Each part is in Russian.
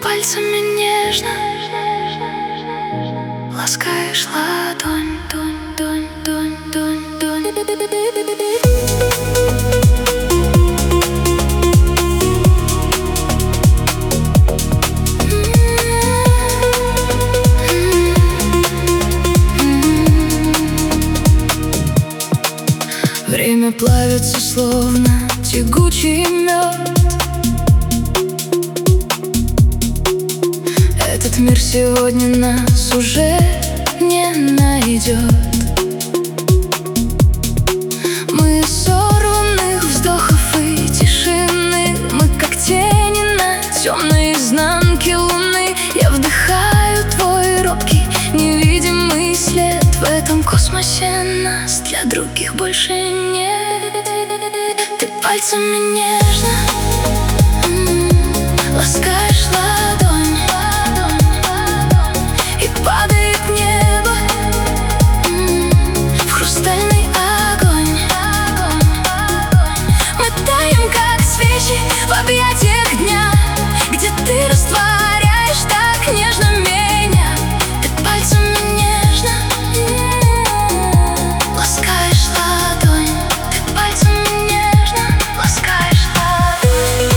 пальцами нежно ласкаешь ладонь, донь, донь, донь, донь, донь. Время плавится, словно тягучий мед. Этот мир сегодня нас уже не найдет. Мы сорванных вздохов и тишины, мы как тени на темной изнанке луны. Я вдыхаю твой робкий невидимый след. В этом космосе нас для других больше нет. Ты пальцами нежно ласкаешь ладонь, и падает небо в хрустальный огонь. Мы таем, как свечи в объятиях дня, где ты растворяешь так нежно меня. Ты пальцами нежно ласкаешь ладонь, ты пальцами нежно ласкаешь ладонь.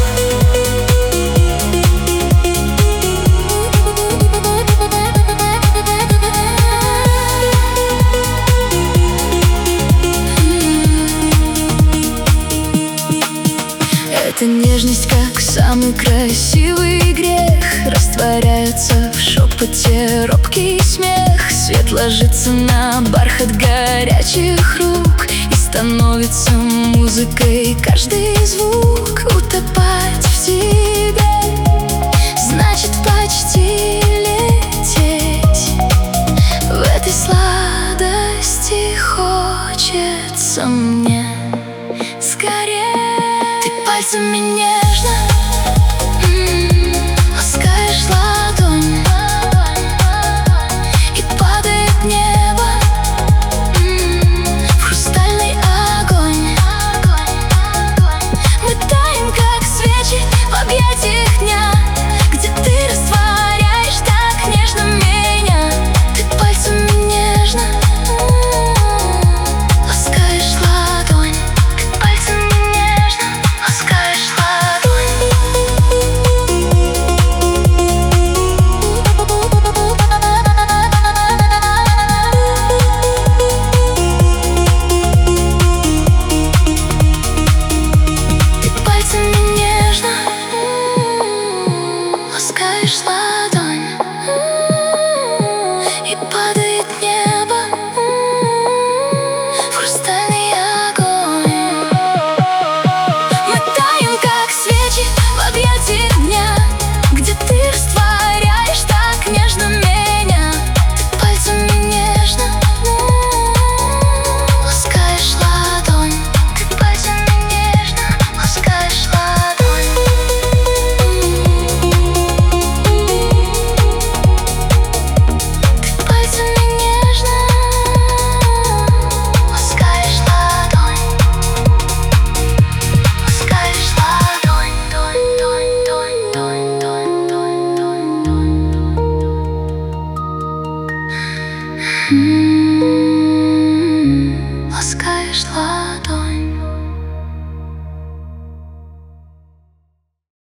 Эта нежность, как самый красивый грех, растворяется в шепоте робкий смех. Свет ложится на бархат горячих рук, и становится музыкой каждый звук. Утопать в тебе значит почти